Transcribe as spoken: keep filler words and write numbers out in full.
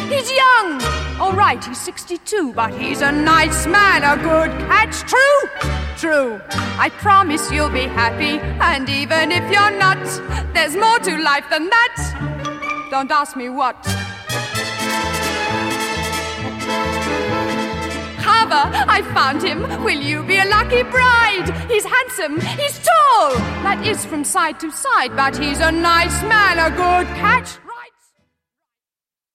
He's young. All right, he's sixty-two, but he's a nice man, a good catch. True? True. I promise you'll be happy, and even if you're not, there's more to life than that. Don't ask me what. However, I found him. Will you be a lucky bride? He's handsome, he's tall. That is from side to side, but he's a nice man, a good catch.